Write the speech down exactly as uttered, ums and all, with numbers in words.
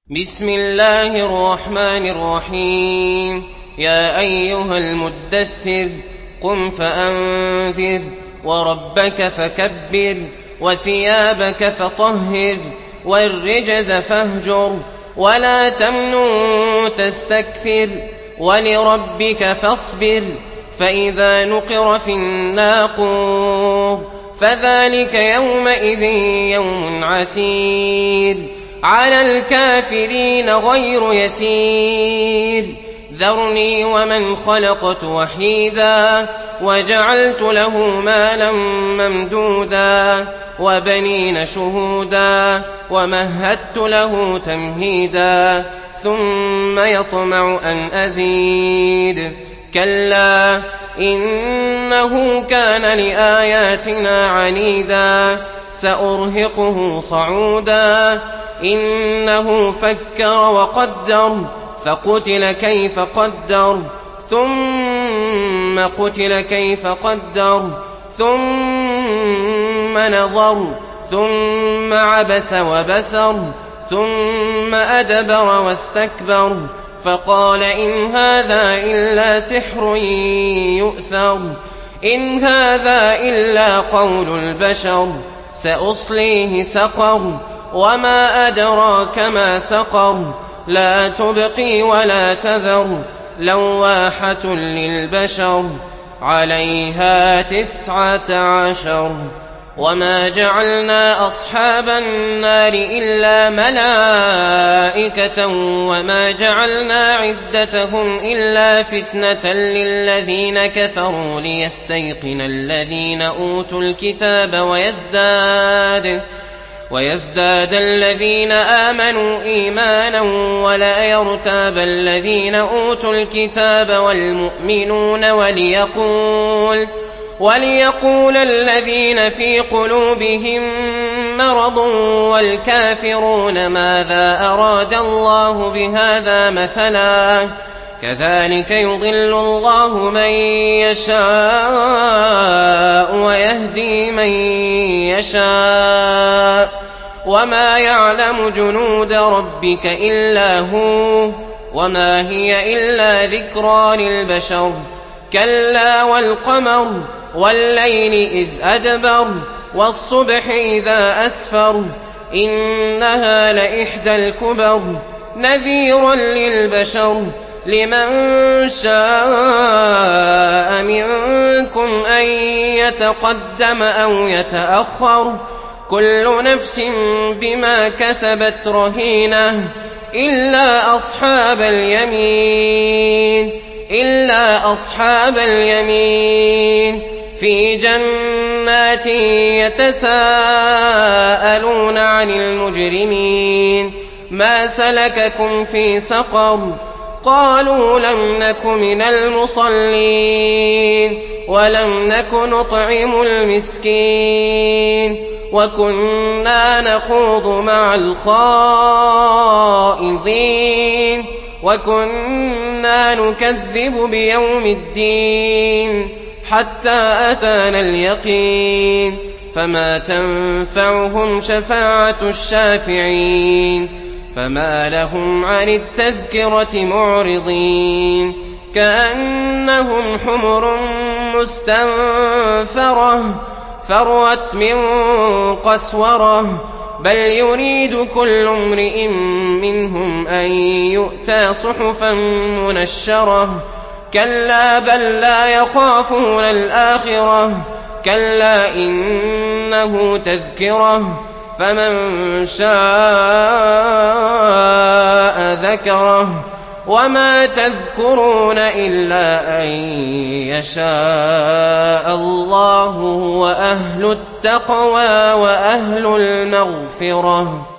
بسم الله الرحمن الرحيم يا أيها المدثر قم فأنذر وربك فكبر وثيابك فطهر والرجز فاهجر ولا تمنن تستكثر ولربك فاصبر فإذا نقر في الناقور فذلك يومئذ يوم عسير على الكافرين غير يسير ذرني ومن خلقت وحيدا وجعلت له مالا ممدودا وبنين شهودا ومهدت له تمهيدا ثم يطمع أن أزيد كلا إنه كان لآياتنا عنيدا سأرهقه صعودا إنه فكر وقدر فقتل كيف قدر ثم قتل كيف قدر ثم نظر ثم عبس وبسر ثم أدبر واستكبر فقال إن هذا إلا سحر يؤثر إن هذا إلا قول البشر سأصليه سقر وما أدراك ما سقر لا تبقي ولا تذر لواحة للبشر عليها تسعة عشر وما جعلنا أصحاب النار إلا ملائكة وما جعلنا عدتهم إلا فتنة للذين كفروا ليستيقن الذين أوتوا الكتاب ويزداد ويزداد الذين آمنوا إيمانا ولا يرتاب الذين أوتوا الكتاب والمؤمنون وليقول وليقول الذين في قلوبهم مرض والكافرون ماذا أراد الله بهذا مثلا كذلك يضل الله من يشاء ويهدي من يشاء وما يعلم جنود ربك إلا هو وما هي إلا ذكرى للبشر كلا والقمر والليل إذ أدبر والصبح إذا أسفر إنها لإحدى الكبر نذيرا للبشر لمن شاء منكم أن يتقدم أو يتأخر كل نفس بما كسبت رهينة إلا أصحاب اليمين إلا أصحاب اليمين في جنات يتساءلون عن المجرمين ما سلككم في سقر قالوا لم نك من المصلين ولم نك نطعم المسكين وكنا نخوض مع الخائضين وكنا نكذب بيوم الدين حتى أتانا اليقين فما تنفعهم شفاعة الشافعين فما لهم عن التذكرة معرضين كأنهم حمر مستنفرة فرت من قسورة بل يريد كل امرئ منهم أن يؤتى صحفا منشرة كلا بل لا يخافون الآخرة كلا إنه تذكرة فمن شاء ذكره وما تذكرون إلا أن يشاء الله هو أهل التقوى وأهل المغفرة